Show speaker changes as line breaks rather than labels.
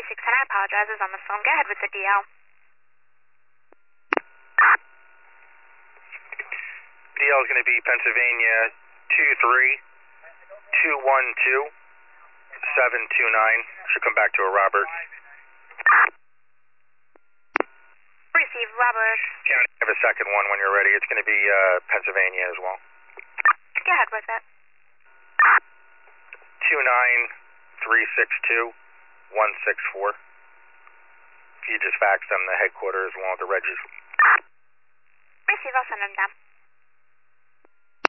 26, and I apologize, is on the phone. Go ahead with the DL.
DL is going to be Pennsylvania 23212-729. Should come back to a Robert.
Receive, Robert.
County, have a second one when you're ready. It's going to be Pennsylvania as well.
Go ahead with it.
29362-164. If you just fax them the headquarters along with the regis.
Receive, I'll send them down.